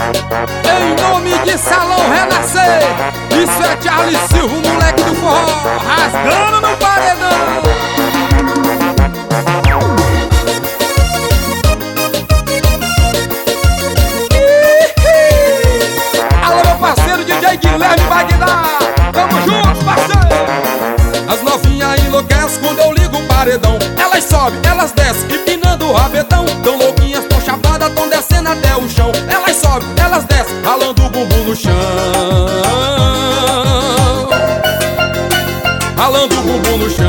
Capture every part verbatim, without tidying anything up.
Em nome de Salão Renascer, isso é Charlie Silva, o moleque do forró, rasgando no paredão. Alô, meu parceiro D J Guilherme Bagdá, tamo junto, parceiro. As novinhas enlouquecem quando eu ligo o paredão. Elas sobem, elas descem, empinando o rabetão. Tão louquinhas, tão chapadas, tão descendo até o chão. Elas sobem, elas descem, ralando o bumbum no chão. Ralando o bumbum no chão.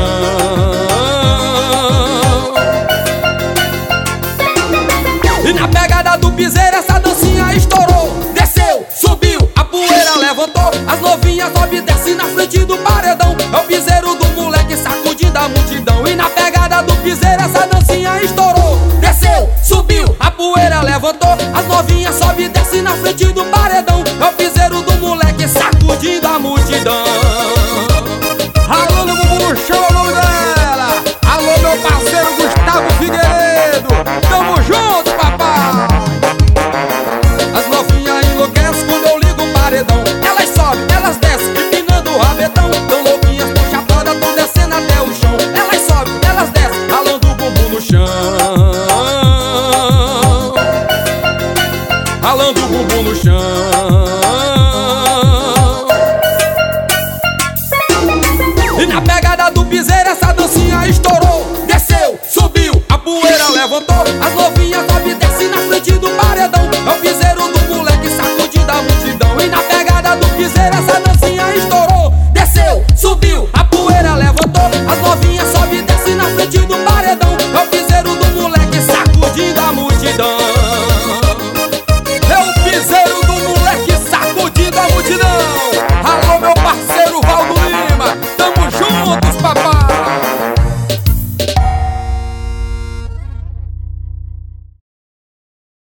E na pegada do piseiro essa dancinha estourou. Desceu, subiu, a poeira levantou. As novinhas sobe e desce na frente do paredão. É o piseiro do moleque sacudindo a multidão. E na pegada do piseiro essa dancinha estourou. Desceu, subiu, a poeira levantou. As novinhas sobe e desce na frente do paredão. É o piseiro do moleque sacudindo a multidão. Alô, no bumbum no chão, é o nome dela. Alô, meu parceiro Gustavo Figueiredo, tamo junto, papai. As novinhas enlouquecem quando eu ligo o paredão. Elas sobem, elas descem, empinando o rabetão. Tão louquinhas, tão chapadas, tão descendo até o chão. Elas sobem, elas descem, ralando o bumbum no chão. Ralando o bumbum no chão. E na pegada do piseiro essa dancinha estourou. Desceu, subiu, a poeira levantou. As novinhas sobe